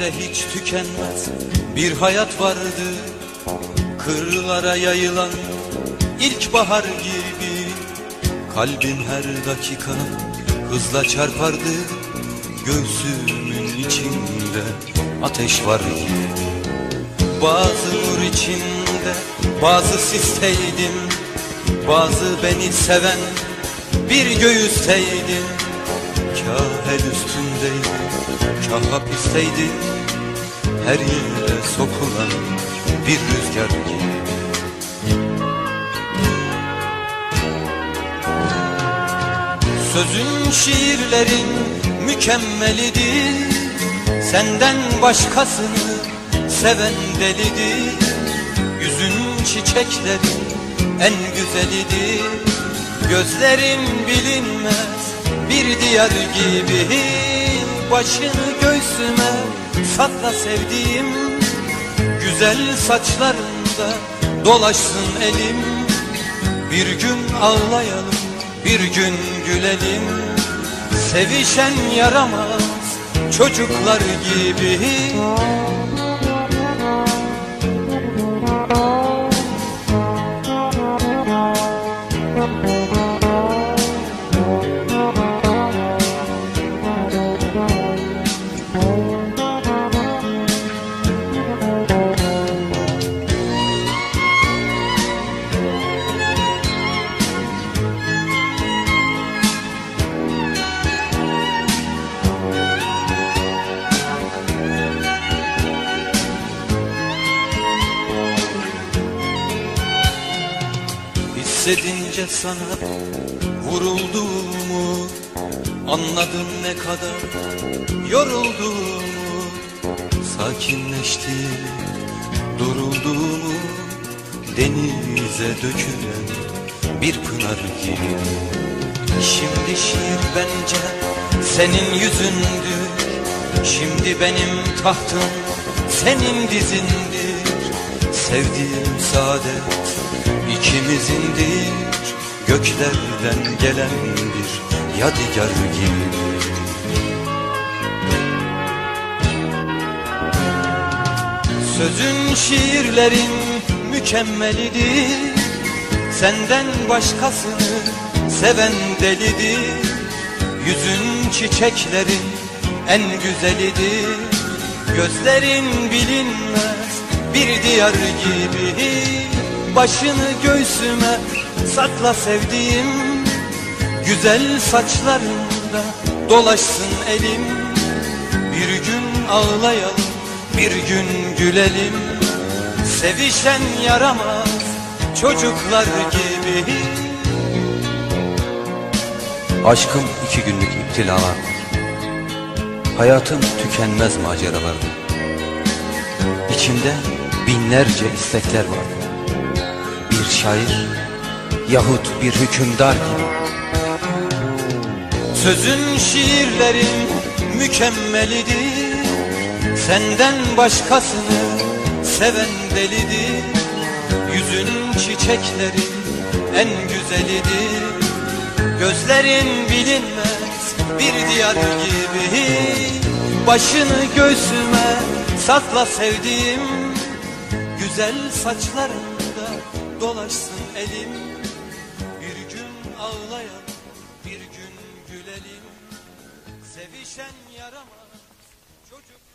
Kalbimde hiç tükenmez bir hayat vardı, kırlara yayılan ilkbahar gibi. Kalbim her dakika hızla çarpardı, göğsümün içinde ateş var gibi. Bazı nur içinde bazı sisteydim, bazı beni seven bir göğüsteydim. Kâh el üstündeydim, kâh hapisteydim, her yere sokulan bir rüzgar gibi. Sözün, şiirlerin mükemmelidir, senden başkasını seven delidir. Yüzün, çiçeklerin en güzelidir, gözlerin bilinmez bir diyar gibi. Başını göğsüme sakla sevdiğim, güzel saçlarında dolaşsın elim. Bir gün ağlayalım, bir gün gülelim, sevişen yaramaz çocuklar gibi. Hissedince sana vurulduğumu, anladım ne kadar yorulduğumu. Sakinleştim, durulduğumu, denize dökülen bir pınar gibi. Şimdi şiir bence senin yüzündür, şimdi benim tahtım senin dizindir. Sevdiğim saadet İkimizindir, göklerden gelen bir yadigar gibi. Sözün, şiirlerin mükemmelidir, senden başkasını seven delidir. Yüzün, çiçeklerin en güzelidir, gözlerin bilinmez bir diyar gibi. Başını göğsüme sakla sevdiğim, güzel saçlarında dolaşsın elim. Bir gün ağlayalım, bir gün gülelim, sevişen yaramaz çocuklar gibi. Aşkım 2 günlük iptilalar, hayatım tükenmez maceralardı. İçimde binlerce istekler vardı, bir şair yahut bir hükümdar gibi. Sözün, şiirlerin mükemmelidir, senden başkasını seven delidir. Yüzün, çiçeklerin en güzelidir, gözlerin bilinmez bir diyar gibi. Başını göğsüme sakla sevdiğim, güzel saçlarında dolaşsın elim. Bir gün ağlayalım, bir gün gülelim, sevişen yaramaz çocuk.